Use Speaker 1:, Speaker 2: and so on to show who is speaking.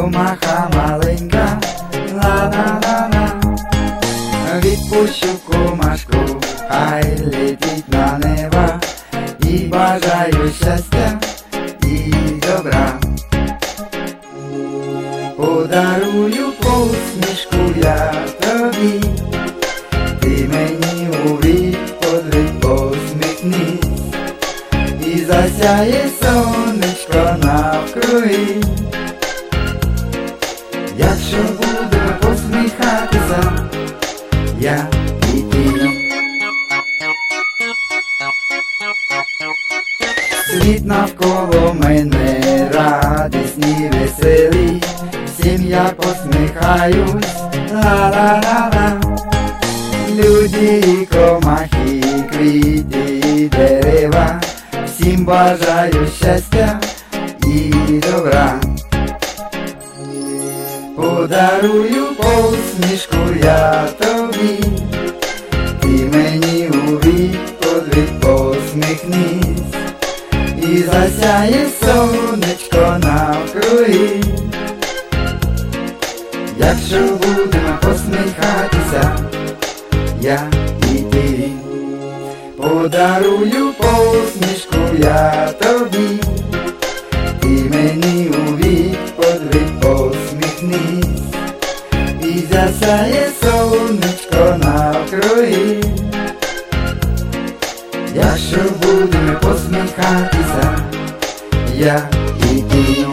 Speaker 1: комаха маленька, ла-ла-ла-ла. Відпущу комашку, хай летить на небо, і бажаю щастя і добра. Подарую посмішку я тобі, ти мені у відповідь посміхнись, і засяє сонечко навкруги. Якщо будемо посміхатися, я і ти. Світ навколо мене радісні, веселі, всім я посміхаюсь, ла-ла-ла-ла. Люди і комахи, квіти і дерева, всім бажаю щастя і добра. Подарую посмішку я тобі, ти мені у відповідь посміхнись, і засяє сонечко навкруги. Якщо будемо посміхатися, я і ти. Подарую посмішку я тобі, ти мені у відповідь посміхнись, і засяє сонечко навкруги. Якщо будемо посміхатися, я і ти.